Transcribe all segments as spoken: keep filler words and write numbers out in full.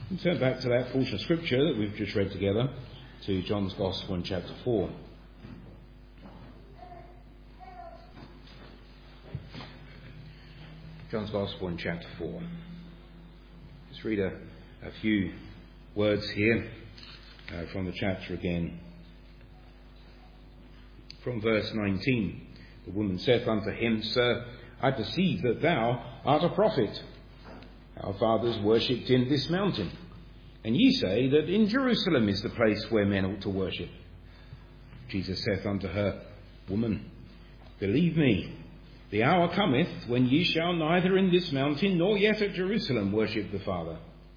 And turn back to that portion of Scripture that we've just read together, to John's Gospel in chapter four. John's Gospel in chapter four. Let's read a, a few words here uh, from the chapter again. From verse nineteen. The woman saith unto him, Sir, I perceive that thou art a prophet. Our fathers worshipped in this mountain, and ye say that in Jerusalem is the place where men ought to worship. Jesus saith unto her, Woman, believe me, the hour cometh when ye shall neither in this mountain nor yet at Jerusalem worship the Father.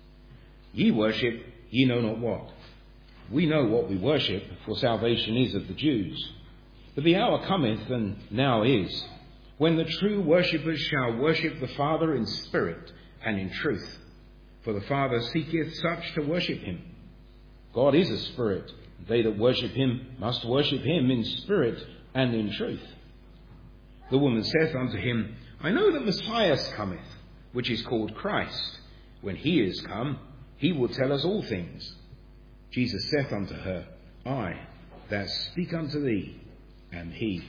Ye worship ye know not what. We know what we worship, for salvation is of the Jews. But the hour cometh, and now is, when the true worshippers shall worship the Father in spirit and in truth. For the Father seeketh such to worship him. God is a spirit. They that worship him must worship him in spirit and in truth. The woman saith unto him, I know that Messiah cometh, which is called Christ. When he is come, he will tell us all things. Jesus saith unto her, I that speak unto thee am he.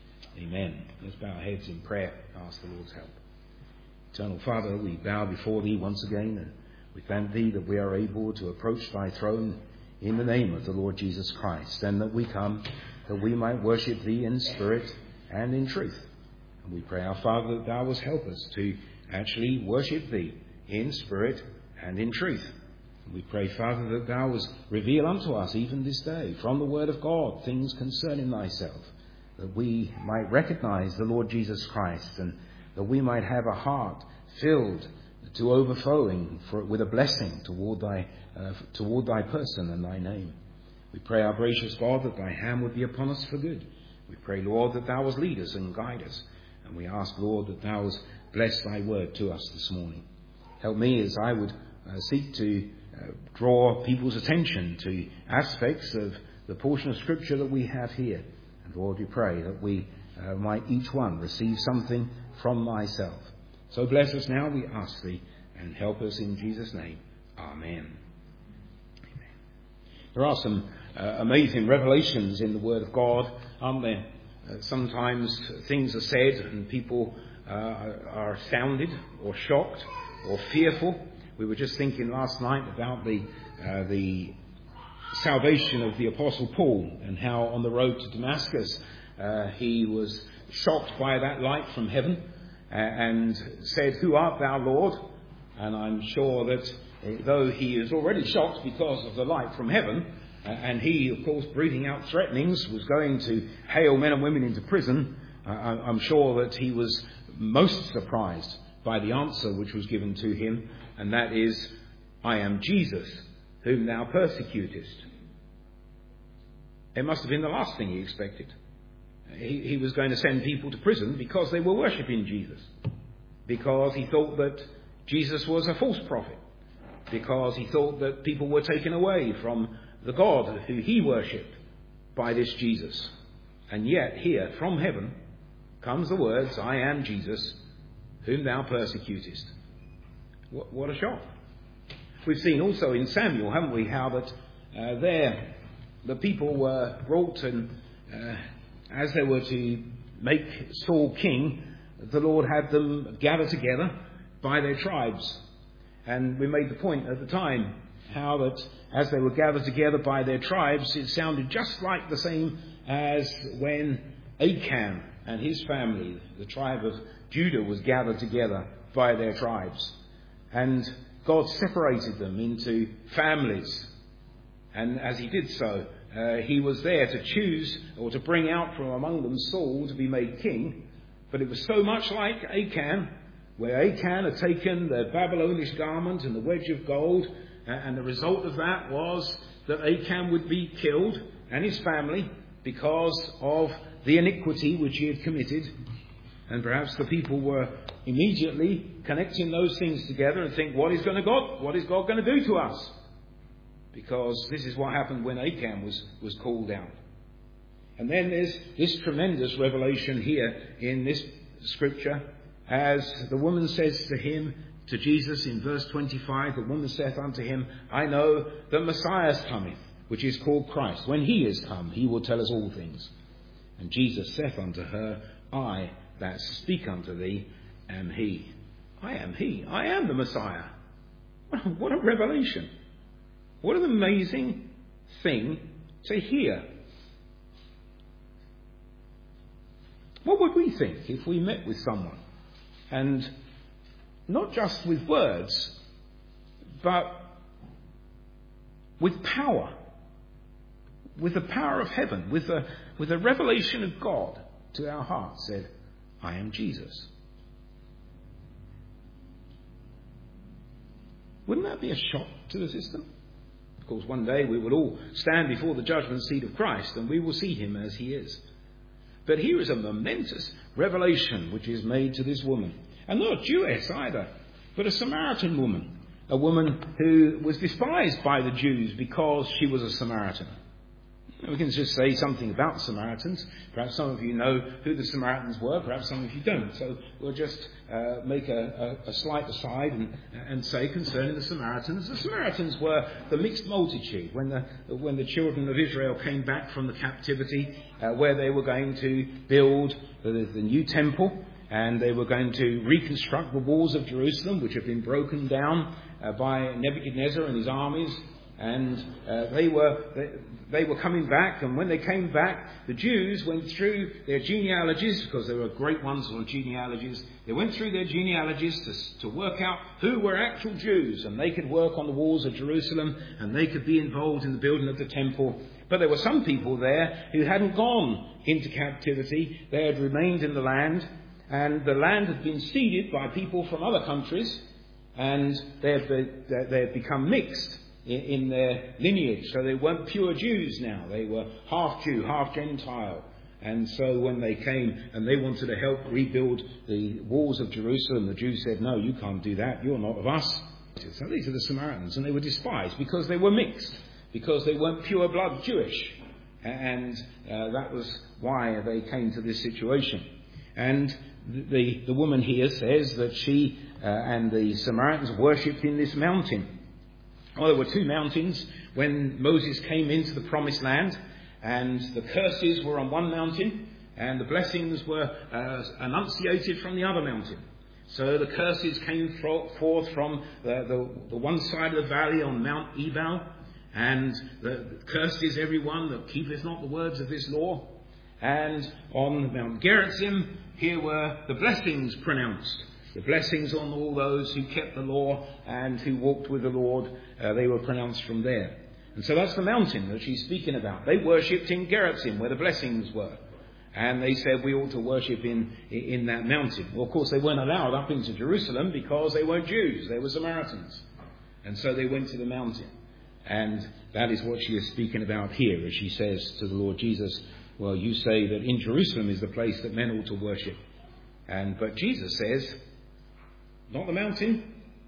Amen. Let's bow our heads in prayer and ask the Lord's help. Eternal Father, we bow before thee once again, and we thank thee that we are able to approach thy throne in the name of the Lord Jesus Christ, and that we come that we might worship thee in spirit and in truth. And we pray, our Father, that thou wilt help us to actually worship thee in spirit and in truth. And we pray, Father, that thou wilt reveal unto us even this day from the word of God things concerning thyself, that we might recognize the Lord Jesus Christ, and that we might have a heart filled to overflowing for, with a blessing toward thy, uh, toward thy person and thy name. We pray, our gracious God, that thy hand would be upon us for good. We pray, Lord, that thou wilt lead us and guide us. And we ask, Lord, that thou wilt bless thy word to us this morning. Help me as I would uh, seek to uh, draw people's attention to aspects of the portion of Scripture that we have here. And Lord, we pray that we uh, might each one receive something from thyself. So bless us now, we ask thee, and help us in Jesus' name. Amen. Amen. There are some uh, amazing revelations in the Word of God, aren't there? Uh, sometimes things are said and people uh, are astounded or shocked or fearful. We were just thinking last night about the uh, the salvation of the Apostle Paul, and how on the road to Damascus uh, he was shocked by that light from heaven uh, and said, Who art thou, Lord? And I'm sure that uh, though he is already shocked because of the light from heaven, uh, and he, of course, breathing out threatenings, was going to hail men and women into prison, uh, I'm sure that he was most surprised by the answer which was given to him, and that is, I am Jesus, whom thou persecutest. It must have been the last thing he expected. He, he was going to send people to prison because they were worshipping Jesus, because he thought that Jesus was a false prophet, because he thought that people were taken away from the God who he worshipped by this Jesus. And yet here from heaven comes the words, I am Jesus, whom thou persecutest. What, what a shock. We've seen also in Samuel, haven't we, how that uh, there the people were brought, and uh, as they were to make Saul king, the Lord had them gather together by their tribes. And we made the point at the time how that as they were gathered together by their tribes, it sounded just like the same as when Achan and his family, the tribe of Judah, was gathered together by their tribes. And God separated them into families. And as he did so, uh, he was there to choose or to bring out from among them Saul to be made king. But it was so much like Achan, where Achan had taken the Babylonish garment and the wedge of gold, uh, and the result of that was that Achan would be killed and his family because of the iniquity which he had committed. And perhaps the people were immediately connecting those things together and think, what is going to God? What is God going to do to us? Because this is what happened when Achan was, was called out. And then there's this tremendous revelation here in this scripture, as the woman says to him, to Jesus in verse twenty-five, the woman saith unto him, I know that Messiah cometh, which is called Christ. When he is come, he will tell us all things. And Jesus saith unto her, I that speak unto thee am he. I am he. I am the Messiah. What a revelation. What an amazing thing to hear. What would we think if we met with someone, and not just with words, but with power, with the power of heaven, with a, with a revelation of God to our hearts, said, I am Jesus? Wouldn't that be a shock to the system? Of course, one day we will all stand before the judgment seat of Christ and we will see him as he is. But here is a momentous revelation which is made to this woman. And not a Jewess either, but a Samaritan woman. A woman who was despised by the Jews because she was a Samaritan. We can just say something about the Samaritans. Perhaps some of you know who the Samaritans were, perhaps some of you don't. So we'll just uh, make a, a, a slight aside and, and say concerning the Samaritans. The Samaritans were the mixed multitude when the, when the children of Israel came back from the captivity, uh, where they were going to build the, the new temple, and they were going to reconstruct the walls of Jerusalem, which had been broken down uh, by Nebuchadnezzar and his armies. And uh, they were they, they were coming back, and when they came back, the Jews went through their genealogies, because there were great ones on genealogies. They went through their genealogies to, to work out who were actual Jews, and they could work on the walls of Jerusalem, and they could be involved in the building of the temple. But there were some people there who hadn't gone into captivity. They had remained in the land, and the land had been ceded by people from other countries, and they had, they had become mixed in their lineage. So they weren't pure Jews now. They were half Jew, half Gentile. And so when they came and they wanted to help rebuild the walls of Jerusalem, the Jews said, no, you can't do that. You're not of us. So these are the Samaritans. And they were despised because they were mixed, because they weren't pure blood Jewish. And uh, that was why they came to this situation. And the, the woman here says that she uh, and the Samaritans worshipped in this mountain. Well, there were two mountains when Moses came into the promised land, and the curses were on one mountain and the blessings were uh, enunciated from the other mountain. So the curses came forth from the, the, the one side of the valley on Mount Ebal, and the, the cursed is everyone that keepeth not the words of this law. And on Mount Gerizim, here were the blessings pronounced. The blessings on all those who kept the law and who walked with the Lord, uh, they were pronounced from there. And so that's the mountain that she's speaking about. They worshipped in Gerizim, where the blessings were. And they said we ought to worship in, in that mountain. Well, of course, they weren't allowed up into Jerusalem because they weren't Jews. They were Samaritans. And so they went to the mountain. And that is what she is speaking about here, as she says to the Lord Jesus, well, you say that in Jerusalem is the place that men ought to worship. And but Jesus says, not the mountain,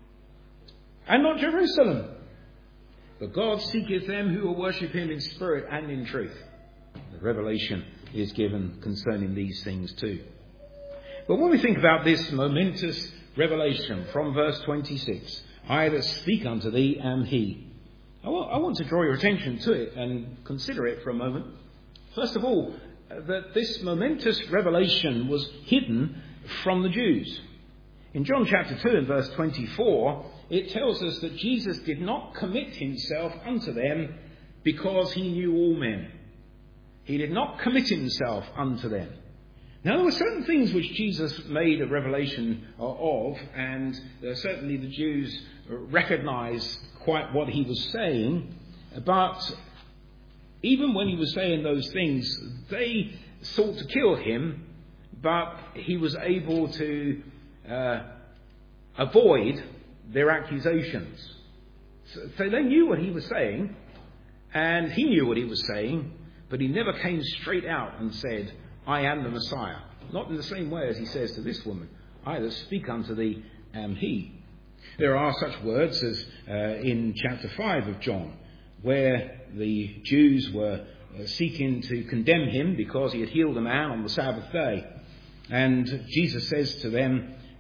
and not Jerusalem, but God seeketh them who will worship him in spirit and in truth. The revelation is given concerning these things too. But when we think about this momentous revelation from verse twenty-six, I that speak unto thee am he. I want, I want to draw your attention to it and consider it for a moment. First of all, that this momentous revelation was hidden from the Jews. In John chapter two and verse twenty-four, it tells us that Jesus did not commit himself unto them because he knew all men. He did not commit himself unto them. Now, there were certain things which Jesus made a revelation of, and uh, certainly the Jews recognized quite what he was saying, but even when he was saying those things, they sought to kill him, but he was able to Uh, avoid their accusations. So, so they knew what he was saying, and he knew what he was saying, but he never came straight out and said, I am the Messiah. Not in the same way as he says to this woman, I that speak unto thee am he. There are such words as uh, in chapter five of John, where the Jews were uh, seeking to condemn him because he had healed a man on the Sabbath day. And Jesus says to them,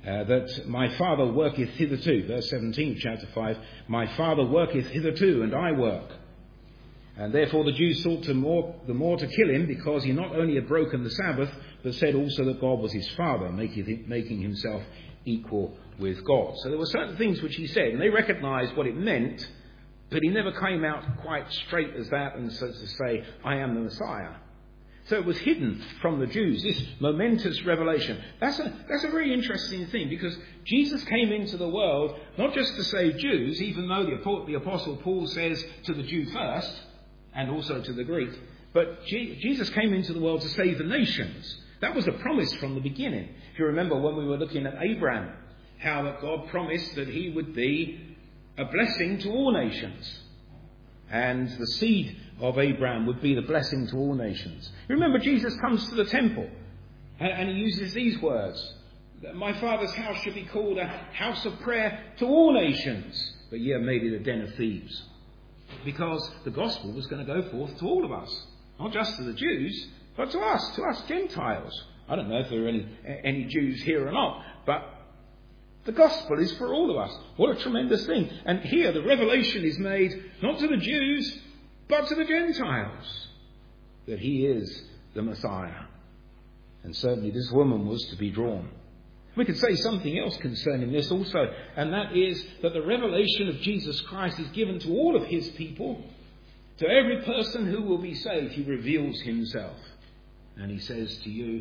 uh, that my Father worketh hitherto. Verse seventeen of chapter five, my Father worketh hitherto, and I work. And therefore the Jews sought to more, the more to kill him, because he not only had broken the Sabbath, but said also that God was his Father, making, making himself equal with God. So there were certain things which he said, and they recognised what it meant, but he never came out quite straight as that and so to say, I am the Messiah. So it was hidden from the Jews, this momentous revelation. That's a, that's a very interesting thing, because Jesus came into the world not just to save Jews, even though the, the Apostle Paul says to the Jew first, and also to the Greek, but G- Jesus came into the world to save the nations. That was a promise from the beginning. If you remember when we were looking at Abraham, how that God promised that he would be a blessing to all nations. And the seed of Abraham would be the blessing to all nations. Remember, Jesus comes to the temple and, and he uses these words. My Father's house should be called a house of prayer to all nations, but ye have made it a den of thieves. Because the gospel was going to go forth to all of us. Not just to the Jews, but to us, to us Gentiles. I don't know if there are any, any Jews here or not, but the gospel is for all of us. What a tremendous thing. And here the revelation is made not to the Jews, but to the Gentiles, that he is the Messiah. And certainly this woman was to be drawn. We could say something else concerning this also, and that is that the revelation of Jesus Christ is given to all of his people. To every person who will be saved, he reveals himself. And he says to you,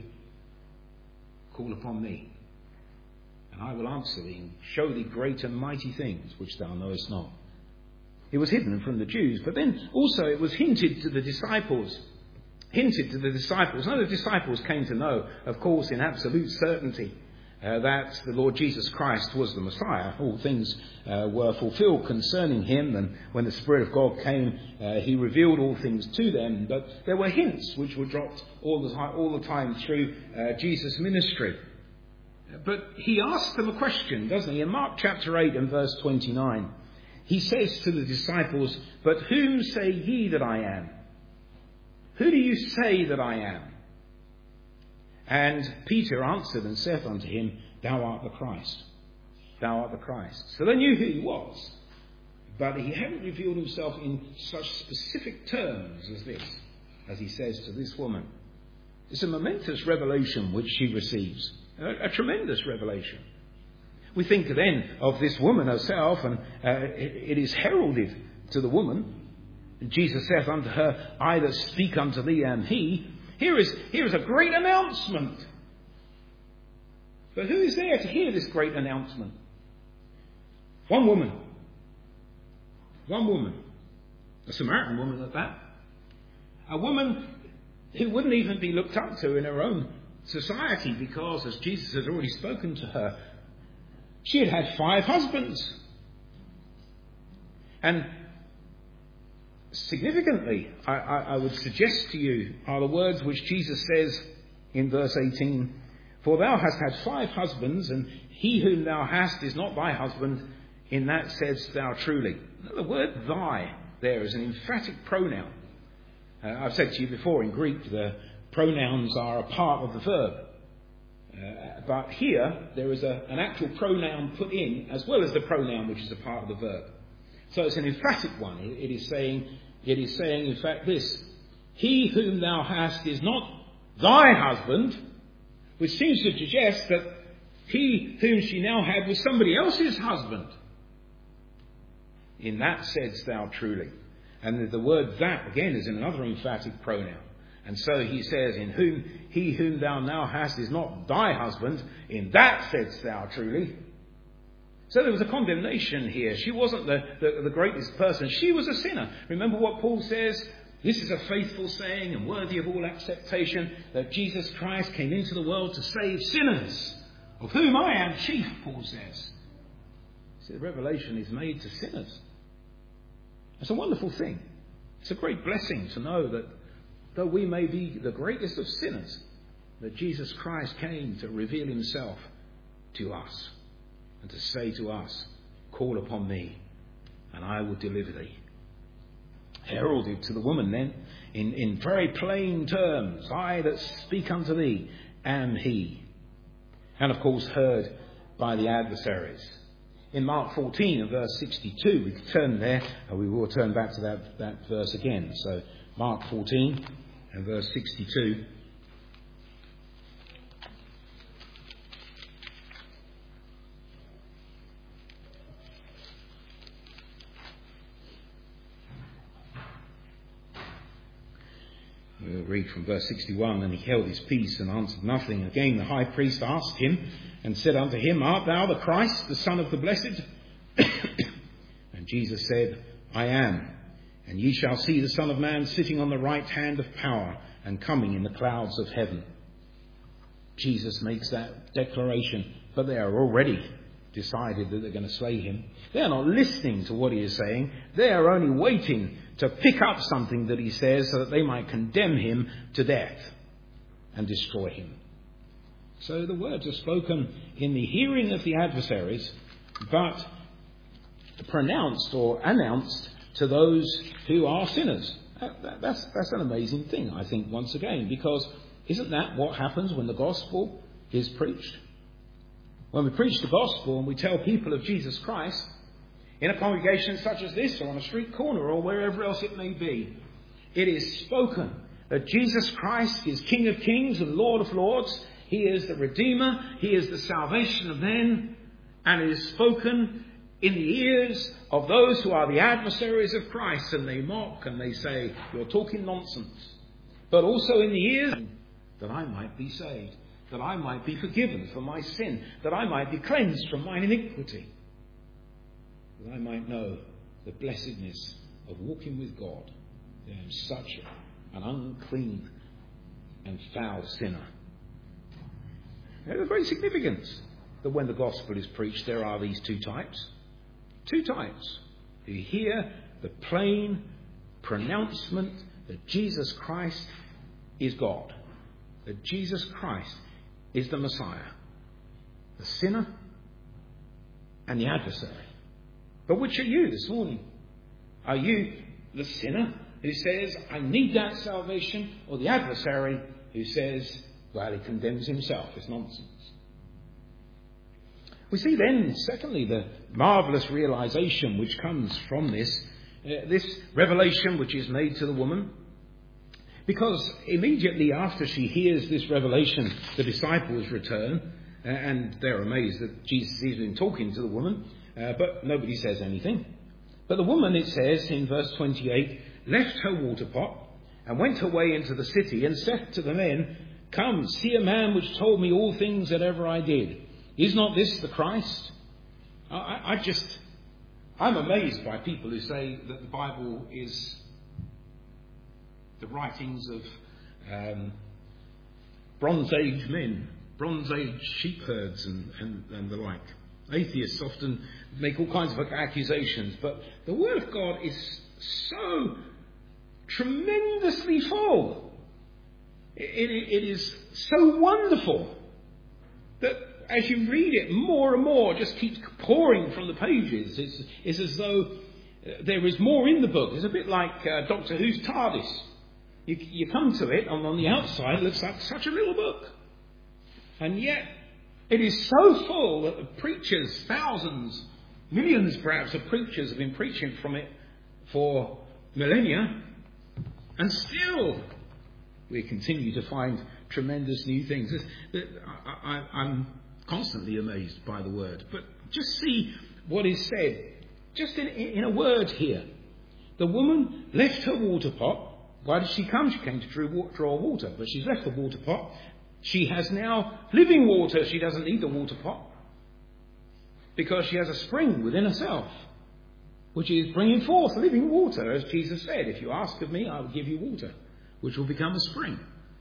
call upon me, and I will answer thee and show thee great and mighty things which thou knowest not. It was hidden from the Jews, but then also it was hinted to the disciples. Hinted to the disciples. Now the disciples came to know, of course, in absolute certainty, uh, that the Lord Jesus Christ was the Messiah. All things uh, were fulfilled concerning him, and when the Spirit of God came, uh, he revealed all things to them. But there were hints which were dropped all the time, all the time through uh, Jesus' ministry. But he asks them a question, doesn't he? In Mark chapter eight and verse twenty-nine, he says to the disciples, but whom say ye that I am? Who do you say that I am? And Peter answered and saith unto him, thou art the Christ. Thou art the Christ. So they knew who he was, but he hadn't revealed himself in such specific terms as this, as he says to this woman. It's a momentous revelation which she receives. A, a tremendous revelation. We think then of this woman herself, and uh, it, it is heralded to the woman. Jesus saith unto her, I that speak unto thee am he. Here is, here is a great announcement. But who is there to hear this great announcement? One woman. One woman. A Samaritan woman at that. A woman who wouldn't even be looked up to in her own society, because, as Jesus had already spoken to her, she had had five husbands. And significantly, I, I, I would suggest to you, are the words which Jesus says in verse eighteen, for thou hast had five husbands, and he whom thou hast is not thy husband, in that saidst thou truly. The word thy there is an emphatic pronoun. Uh, I've said to you before, in Greek, the pronouns are a part of the verb. Uh, but here, there is a, an actual pronoun put in, as well as the pronoun which is a part of the verb. So it's an emphatic one. It, it is saying, it is saying, in fact, this: he whom thou hast is not thy husband, which seems to suggest that he whom she now had was somebody else's husband. In that saidst thou truly. And the word that, again, is another emphatic pronoun. And so he says, in whom he whom thou now hast is not thy husband, in that saidst thou truly. So there was a condemnation here. She wasn't the, the, the greatest person. She was a sinner. Remember what Paul says? This is a faithful saying and worthy of all acceptation, that Jesus Christ came into the world to save sinners, of whom I am chief, Paul says. See, the revelation is made to sinners. It's a wonderful thing. It's a great blessing to know that though we may be the greatest of sinners, that Jesus Christ came to reveal himself to us and to say to us, call upon me and I will deliver thee. Heralded to the woman then in, in very plain terms, I that speak unto thee am he. And of course heard by the adversaries. In Mark fourteen and verse sixty-two, we turn there, and we will turn back to that, that verse again. So Mark fourteen and verse sixty-two. We'll read from verse sixty-one. And he held his peace and answered nothing. Again the high priest asked him and said unto him, Art thou the Christ, the Son of the Blessed? And Jesus said, I am. And ye shall see the Son of Man sitting on the right hand of power and coming in the clouds of heaven. Jesus makes that declaration, but they are already decided that they're going to slay him. They are not listening to what he is saying. They are only waiting to pick up something that he says so that they might condemn him to death and destroy him. So the words are spoken in the hearing of the adversaries, but pronounced or announced to those who are sinners. That's, that's an amazing thing, I think, once again, because isn't that what happens when the gospel is preached? When we preach the gospel and we tell people of Jesus Christ, in a congregation such as this, or on a street corner, or wherever else it may be, it is spoken that Jesus Christ is King of kings and Lord of lords. He is the Redeemer. He is the salvation of men. And it is spoken in the ears of those who are the adversaries of Christ, and they mock and they say, you're talking nonsense. But also in the ears that I might be saved, that I might be forgiven for my sin, that I might be cleansed from mine iniquity, that I might know the blessedness of walking with God. I am such an unclean and foul sinner. There's a great significance that when the gospel is preached, there are these two types. Two types. You hear the plain pronouncement that Jesus Christ is God. That Jesus Christ is the Messiah. The sinner and the adversary. But which are you this morning? Are you the sinner who says, I need that salvation, or the adversary who says, well, he condemns himself? It's nonsense. We see then, secondly, the marvellous realization which comes from this, uh, this revelation which is made to the woman. Because immediately after she hears this revelation, the disciples return, uh, and they're amazed that Jesus has been talking to the woman, uh, but nobody says anything. But the woman, it says in verse twenty-eight, left her water pot and went her way into the city and said to the men, come, see a man which told me all things that ever I did. Is not this the Christ? I, I just, I'm amazed by people who say that the Bible is the writings of um, Bronze Age men, Bronze Age sheepherds and, and, and the like. Atheists often make all kinds of accusations, but the Word of God is so tremendously full. It, it, it is so wonderful that as you read it, more and more just keeps pouring from the pages. It's, it's as though there is more in the book. It's a bit like uh, Doctor Who's TARDIS. You, you come to it, and on the outside it looks like such a little book. And yet, it is so full that the preachers, thousands, millions perhaps of preachers have been preaching from it for millennia. And still, we continue to find tremendous new things. I, I, I'm constantly amazed by the word. But just see what is said, just in, in a word here. The woman left her water pot. Why did she come? She came to draw water, but she's left the water pot. She has now living water. She doesn't need the water pot because she has a spring within herself, which is bringing forth living water, as Jesus said, if you ask of me, I will give you water, which will become a spring.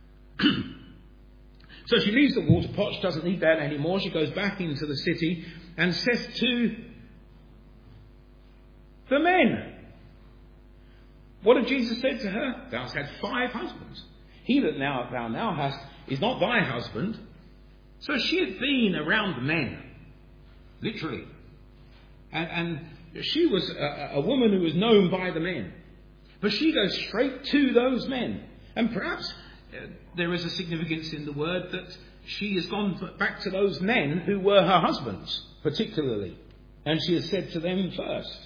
So she leaves the water pot. She doesn't need that anymore. She goes back into the city and says to the men, what had Jesus said to her? Thou hast had five husbands. He that now thou now hast is not thy husband. So she had been around the men, literally. And, and she was a, a woman who was known by the men. But she goes straight to those men. And perhaps uh, there is a significance in the word that she has gone back to those men who were her husbands, particularly. And she has said to them first.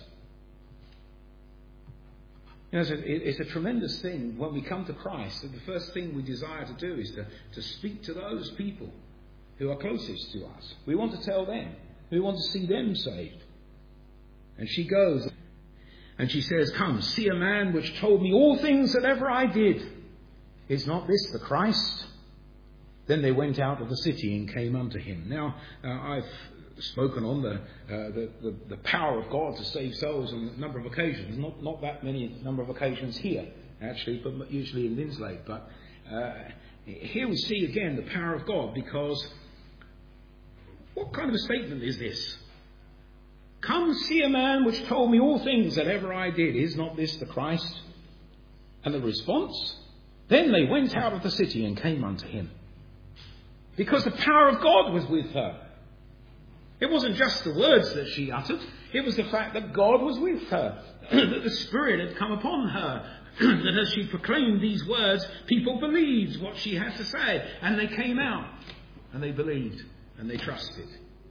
You know, it's, a, it's a tremendous thing when we come to Christ, that the first thing we desire to do is to, to speak to those people who are closest to us. We want to tell them. We want to see them saved. And she goes and she says, "Come, see a man which told me all things that ever I did. Is not this the Christ?" Then they went out of the city and came unto him. Now, uh, I've spoken on the, uh, the, the the power of God to save souls on a number of occasions. Not not that many number of occasions here, actually, but usually in Linslade. But uh, here we see again the power of God, because what kind of a statement is this? "Come, see a man which told me all things that ever I did. Is not this the Christ?" And the response? Then they went out of the city and came unto him. Because the power of God was with her. It wasn't just the words that she uttered. It was the fact that God was with her. That the Spirit had come upon her. That as she proclaimed these words, people believed what she had to say. And they came out. And they believed. And they trusted.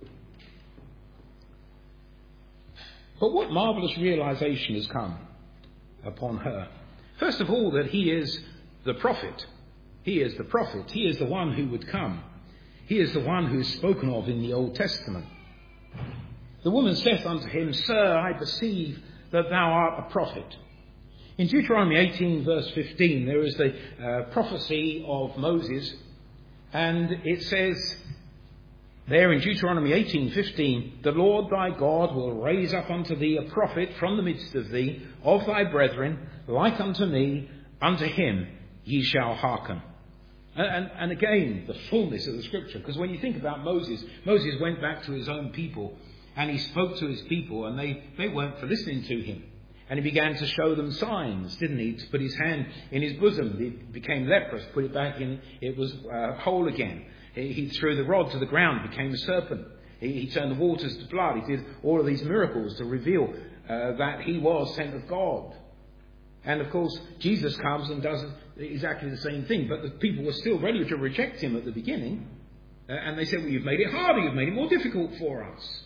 But what marvellous realization has come upon her? First of all, that he is the prophet. He is the prophet. He is the one who would come. He is the one who is spoken of in the Old Testament. The woman saith unto him, "Sir, I perceive that thou art a prophet." In Deuteronomy eighteen verse fifteen, there is the uh, prophecy of Moses. And it says there in Deuteronomy eighteen fifteen, "The Lord thy God will raise up unto thee a prophet from the midst of thee, of thy brethren, like unto me, unto him ye shall hearken." And, and again, the fullness of the Scripture. Because when you think about Moses, Moses went back to his own people and he spoke to his people, and they, they weren't for listening to him. And he began to show them signs, didn't he? To put his hand in his bosom, it became leprous, put it back in, it was uh, whole again. He, he threw the rod to the ground, became a serpent. He, he turned the waters to blood. He did all of these miracles to reveal uh, that he was sent of God. And of course, Jesus comes and does exactly the same thing. But the people were still ready to reject him at the beginning. Uh, and they said, "Well, you've made it harder. You've made it more difficult for us."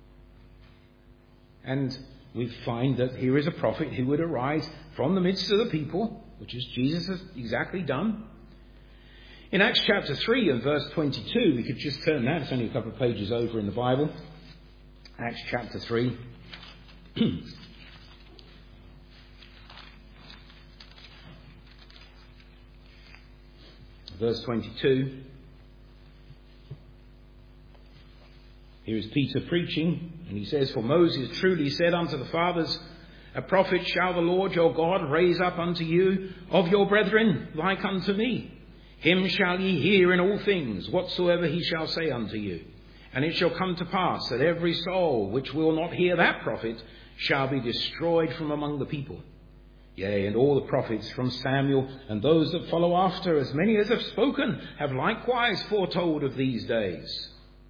And we find that here is a prophet who would arise from the midst of the people, which is Jesus has exactly done. In Acts chapter three and verse twenty-two, we could just turn that. It's only a couple of pages over in the Bible. Acts chapter three. Verse twenty-two. Here is Peter preaching, and he says, "For Moses truly said unto the fathers, A prophet shall the Lord your God raise up unto you of your brethren, like unto me. Him shall ye hear in all things, whatsoever he shall say unto you. And it shall come to pass that every soul which will not hear that prophet shall be destroyed from among the people. Yea, and all the prophets from Samuel and those that follow after, as many as have spoken, have likewise foretold of these days.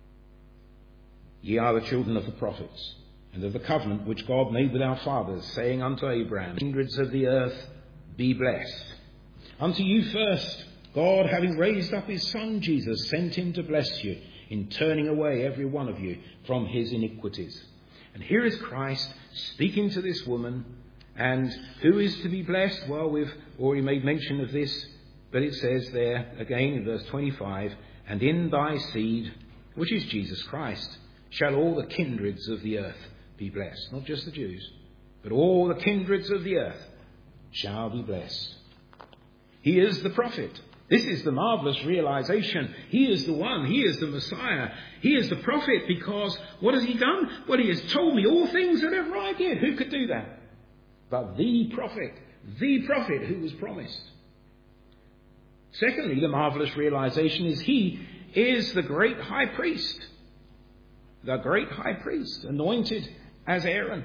Ye are the children of the prophets, and of the covenant which God made with our fathers, saying unto Abraham, Kindreds of the earth, be blessed. Unto you first, God, having raised up his Son Jesus, sent him to bless you, in turning away every one of you from his iniquities. And here is Christ speaking to this woman. And who is to be blessed? Well, we've already made mention of this, but it says there again in verse twenty-five, and in thy seed, which is Jesus Christ, shall all the kindreds of the earth be blessed. Not just the Jews, but all the kindreds of the earth shall be blessed. He is the prophet. This is the marvellous realization. He is the one. He is the Messiah. He is the prophet, because what has he done? Well, he has told me all things that ever I did. Who could do that? But the prophet, the prophet who was promised. Secondly, the marvellous realization is he is the great high priest. The great high priest, anointed as Aaron.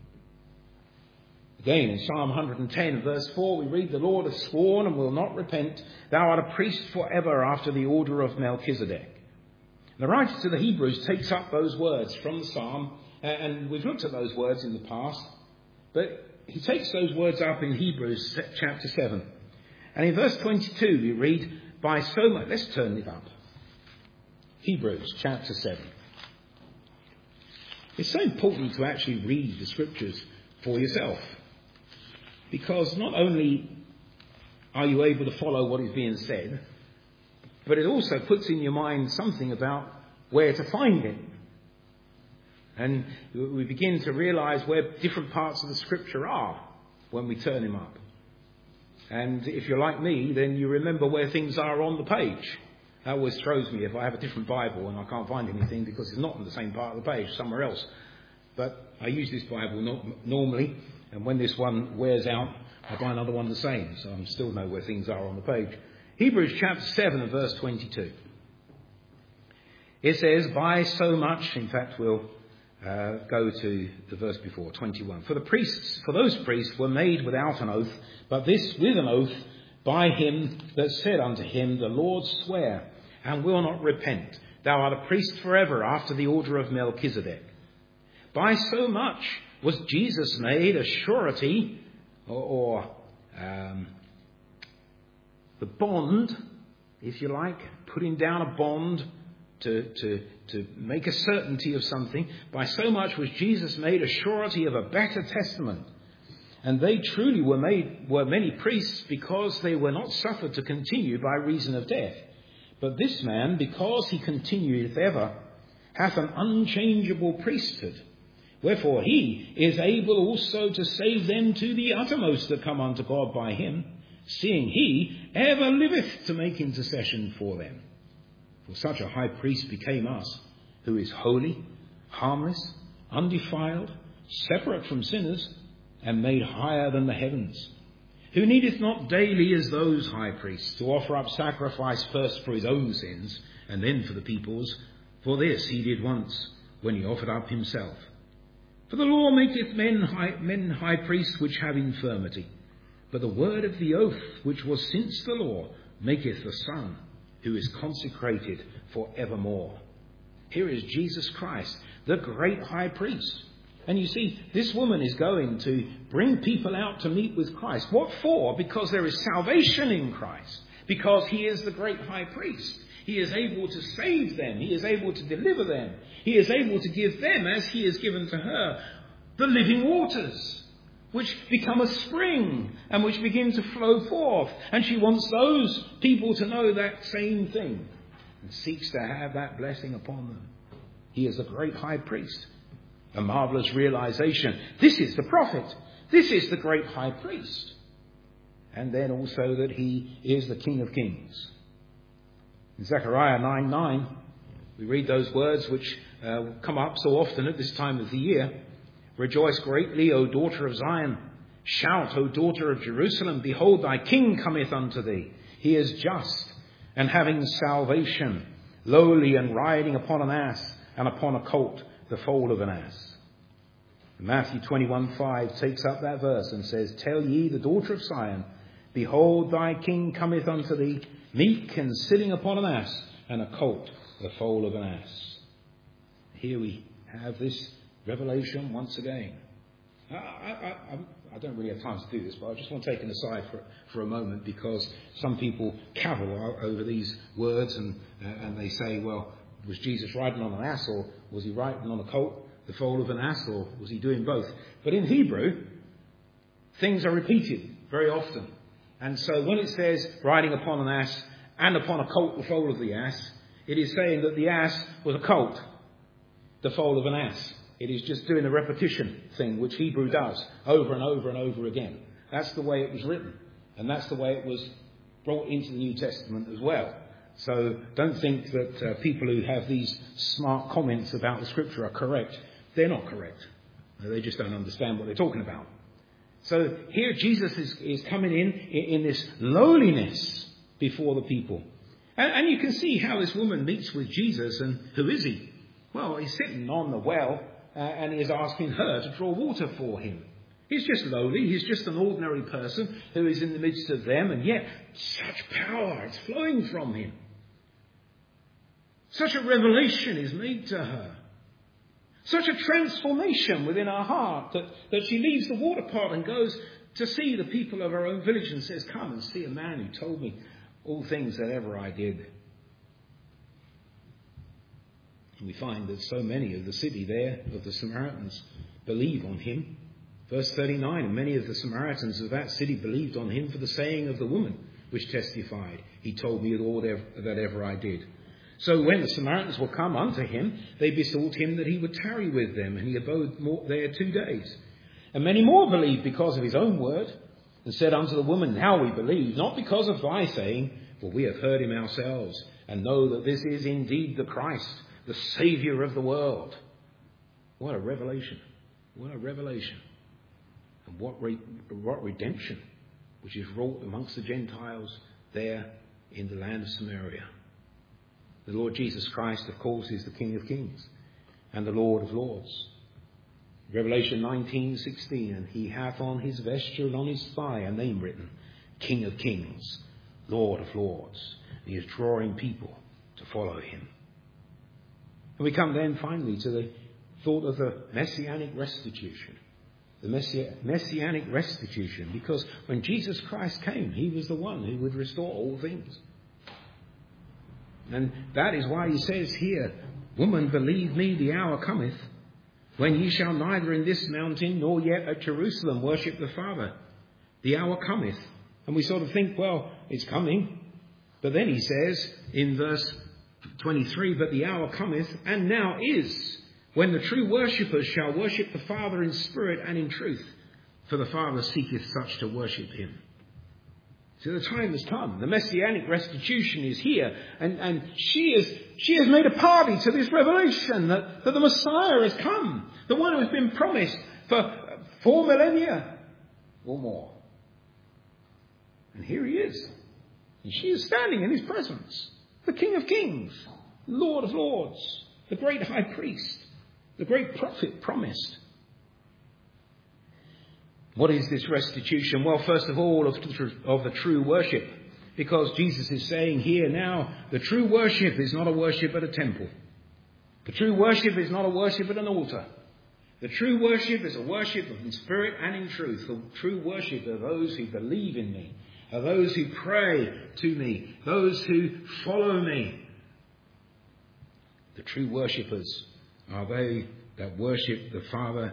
Again, in Psalm one hundred ten, verse four, we read, The Lord hath sworn and will not repent. Thou art a priest forever after the order of Melchizedek. The writer to the Hebrews takes up those words from the psalm, and we've looked at those words in the past, but he takes those words up in Hebrews chapter seven. And in verse twenty-two we read, By so much, let's turn it up. Hebrews chapter seven. It's so important to actually read the scriptures for yourself, because not only are you able to follow what is being said, but it also puts in your mind something about where to find it. And we begin to realise where different parts of the scripture are when we turn them up. And if you're like me, then you remember where things are on the page. That always throws me if I have a different Bible and I can't find anything because it's not on the same part of the page, somewhere else. But I use this Bible not normally, and when this one wears out, I buy another one the same, so I still know where things are on the page. Hebrews chapter seven and verse twenty-two. It says, by so much, in fact we'll uh, go to the verse before, twenty-one. For the priests, for those priests were made without an oath, but this with an oath by him that said unto him, the Lord swear, and will not repent. Thou art a priest forever after the order of Melchizedek. By so much was Jesus made a surety, or, or um, the bond, if you like, putting down a bond to, to, to make a certainty of something. By so much was Jesus made a surety of a better testament. And they truly were made were many priests, because they were not suffered to continue by reason of death. But this man, because he continueth ever, hath an unchangeable priesthood. Wherefore he is able also to save them to the uttermost that come unto God by him, seeing he ever liveth to make intercession for them. For such a high priest became us, who is holy, harmless, undefiled, separate from sinners, and made higher than the heavens, who needeth not daily as those high priests to offer up sacrifice first for his own sins, and then for the people's. For this he did once, when he offered up himself. For the law maketh men high, men high priests which have infirmity, but the word of the oath, which was since the law, maketh the Son, who is consecrated for evermore. Here is Jesus Christ, the great high priest. And you see, this woman is going to bring people out to meet with Christ. What for? Because there is salvation in Christ. Because he is the great high priest. He is able to save them. He is able to deliver them. He is able to give them, as he has given to her, the living waters, which become a spring and which begin to flow forth. And she wants those people to know that same thing and seeks to have that blessing upon them. He is a great high priest. A marvellous realization. This is the prophet. This is the great high priest. And then also that he is the King of Kings. In Zechariah nine nine, we read those words which uh, come up so often at this time of the year. Rejoice greatly, O daughter of Zion. Shout, O daughter of Jerusalem. Behold, thy king cometh unto thee. He is just and having salvation, lowly and riding upon an ass and upon a colt, the foal of an ass. Matthew twenty-one five takes up that verse and says, Tell ye the daughter of Zion, behold, thy king cometh unto thee, meek and sitting upon an ass, and a colt, the foal of an ass. Here we have this revelation once again. I, I, I, I don't really have time to do this, but I just want to take an aside for, for a moment, because some people cavil over these words and, uh, and they say, well, was Jesus riding on an ass, or was he riding on a colt, the foal of an ass, or was he doing both? But in Hebrew, things are repeated very often. And so when it says riding upon an ass and upon a colt, the foal of the ass, it is saying that the ass was a colt, the foal of an ass. It is just doing a repetition thing, which Hebrew does over and over and over again. That's the way it was written. And that's the way it was brought into the New Testament as well. So don't think that uh, people who have these smart comments about the scripture are correct. They're not correct. They just don't understand what they're talking about. So here Jesus is, is coming in, in in this lowliness before the people. And, and you can see how this woman meets with Jesus. And who is he? Well, he's sitting on the well uh, and he is asking her to draw water for him. He's just lowly. He's just an ordinary person who is in the midst of them. And yet such power is flowing from him. Such a revelation is made to her. Such a transformation within her heart that, that she leaves the water pot and goes to see the people of her own village and says, come and see a man who told me all things that ever I did. We find that so many of the city there, of the Samaritans, believe on him. Verse thirty-nine, and many of the Samaritans of that city believed on him for the saying of the woman, which testified, he told me all that ever I did. So when the Samaritans were come unto him, they besought him that he would tarry with them, and he abode more there two days. And many more believed because of his own word, and said unto the woman, now we believe, not because of thy saying, for we have heard him ourselves, and know that this is indeed the Christ, the Saviour of the world. What a revelation. What a revelation. And what, re- what redemption which is wrought amongst the Gentiles there in the land of Samaria. The Lord Jesus Christ, of course, is the King of Kings and the Lord of Lords. Revelation nineteen sixteen, and he hath on his vesture and on his thigh a name written, King of Kings, Lord of Lords. He is drawing people to follow him. And we come then finally to the thought of the messianic restitution. The messi- messianic restitution, because when Jesus Christ came, he was the one who would restore all things. And that is why he says here, woman, believe me, the hour cometh, when ye shall neither in this mountain nor yet at Jerusalem worship the Father. The hour cometh. And we sort of think, well, it's coming. But then he says in verse twenty-three, but the hour cometh, and now is, when the true worshippers shall worship the Father in spirit and in truth, for the Father seeketh such to worship him. So the time has come. The messianic restitution is here. And, and she, is, she has made a party to this revelation that, that the Messiah has come. The one who has been promised for four millennia or more. And here he is. And she is standing in his presence. The King of Kings, Lord of Lords, the great high priest, the great prophet promised. What is this restitution? Well, first of all, of the, of the true worship. Because Jesus is saying here now, the true worship is not a worship at a temple. The true worship is not a worship at an altar. The true worship is a worship in spirit and in truth. The true worship are those who believe in me, are those who pray to me, those who follow me. The true worshippers are they that worship the Father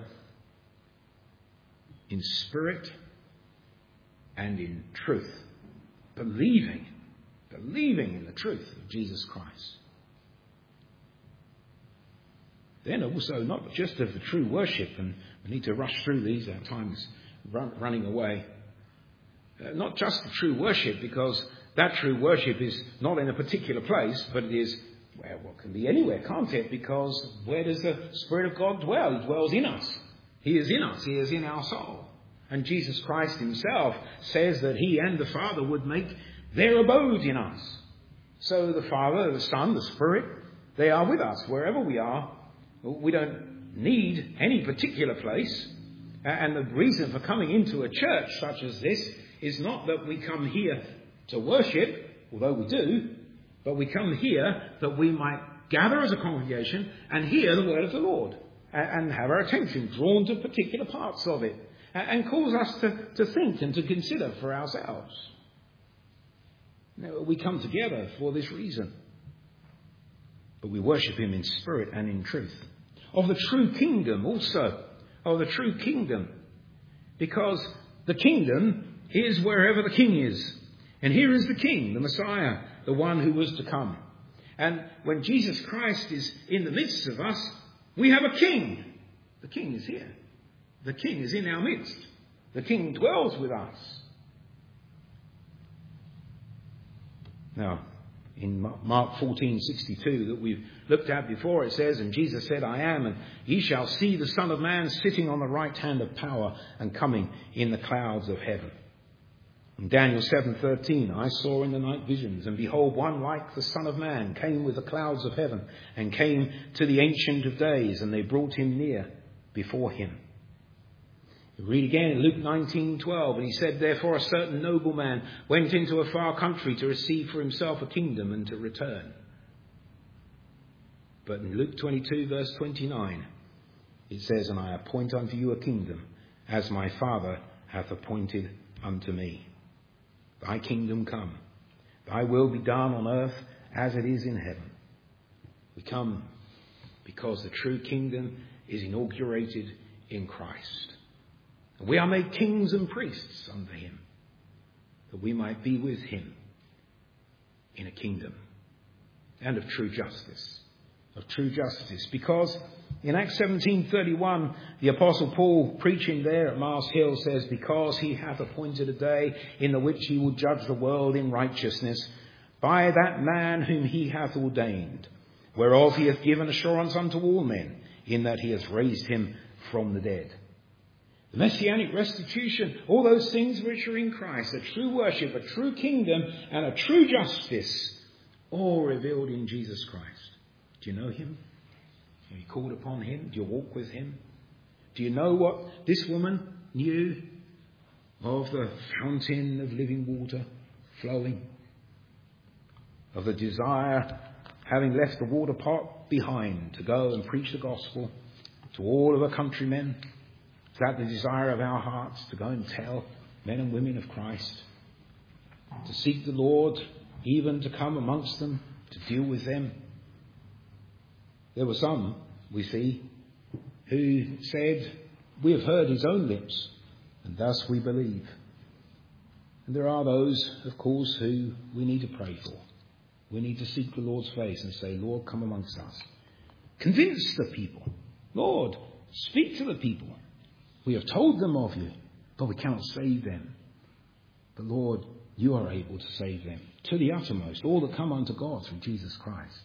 in spirit and in truth, believing, believing in the truth of Jesus Christ. Then also not just of the true worship, and we need to rush through these, our time's run, running away. Uh, not just the true worship, because that true worship is not in a particular place, but it is, well, what can be anywhere, can't it? Because where does the Spirit of God dwell? He dwells in us. He is in us. He is in our soul. And Jesus Christ himself says that he and the Father would make their abode in us. So the Father, the Son, the Spirit, they are with us wherever we are. We don't need any particular place. And the reason for coming into a church such as this is not that we come here to worship, although we do, but we come here that we might gather as a congregation and hear the word of the Lord and have our attention drawn to particular parts of it and cause us to, to think and to consider for ourselves. Now, we come together for this reason, but we worship him in spirit and in truth. Of the true kingdom also, of the true kingdom, because the kingdom is wherever the king is. And here is the king, the Messiah, the one who was to come. And when Jesus Christ is in the midst of us, we have a king. The king is here. The king is in our midst. The king dwells with us. Now, in Mark fourteen sixty-two that we've looked at before, it says, and Jesus said, I am, and ye shall see the Son of Man sitting on the right hand of power and coming in the clouds of heaven. In Daniel seven thirteen, I saw in the night visions, and behold, one like the Son of Man came with the clouds of heaven, and came to the Ancient of Days, and they brought him near before him. We read again in Luke nineteen twelve, and he said, therefore a certain nobleman went into a far country to receive for himself a kingdom and to return. But in Luke twenty-two verse twenty-nine, it says, and I appoint unto you a kingdom, as my Father hath appointed unto me. Thy kingdom come, thy will be done on earth as it is in heaven. We come because the true kingdom is inaugurated in Christ. And we are made kings and priests under him, that we might be with him in a kingdom and of true justice, of true justice. Because in Acts seventeen thirty-one, the Apostle Paul, preaching there at Mars Hill, says, because he hath appointed a day in the which he will judge the world in righteousness by that man whom he hath ordained, whereof he hath given assurance unto all men, in that he hath raised him from the dead. The messianic restitution, all those things which are in Christ, a true worship, a true kingdom, and a true justice, all revealed in Jesus Christ. Do you know him? Have you called upon him? Do you walk with him? Do you know what this woman knew of the fountain of living water flowing? Of the desire, having left the water pot behind, to go and preach the gospel to all of her countrymen? Is that the desire of our hearts, to go and tell men and women of Christ? To seek the Lord, even to come amongst them, to deal with them? There were some, we see, who said, we have heard his own lips, and thus we believe. And there are those, of course, who we need to pray for. We need to seek the Lord's face and say, Lord, come amongst us. Convince the people. Lord, speak to the people. We have told them of you, but we cannot save them. But Lord, you are able to save them to the uttermost, all that come unto God through Jesus Christ.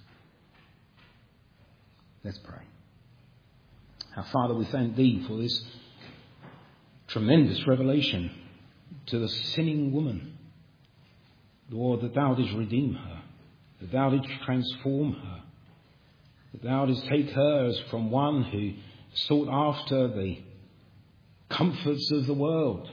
Let's pray. Our Father, we thank thee for this tremendous revelation to the sinning woman. Lord, that thou didst redeem her, that thou didst transform her, that thou didst take her as from one who sought after the comforts of the world,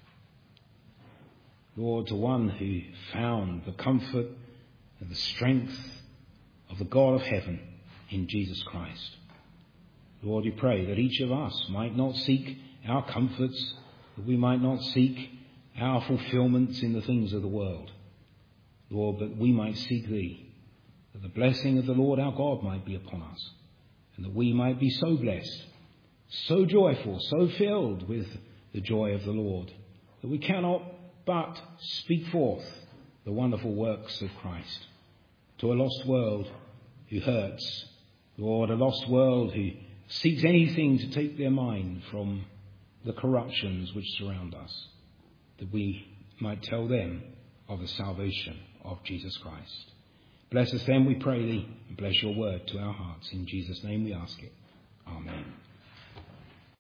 Lord, to one who found the comfort and the strength of the God of heaven in Jesus Christ. Lord, we pray that each of us might not seek our comforts, that we might not seek our fulfillments in the things of the world, Lord, but we might seek thee, that the blessing of the Lord our God might be upon us, and that we might be so blessed, so joyful, so filled with the joy of the Lord, that we cannot but speak forth the wonderful works of Christ to a lost world who hurts, Lord, a lost world who seeks anything to take their mind from the corruptions which surround us, that we might tell them of the salvation of Jesus Christ. Bless us then, we pray thee, and bless your word to our hearts. In Jesus' name we ask it. Amen.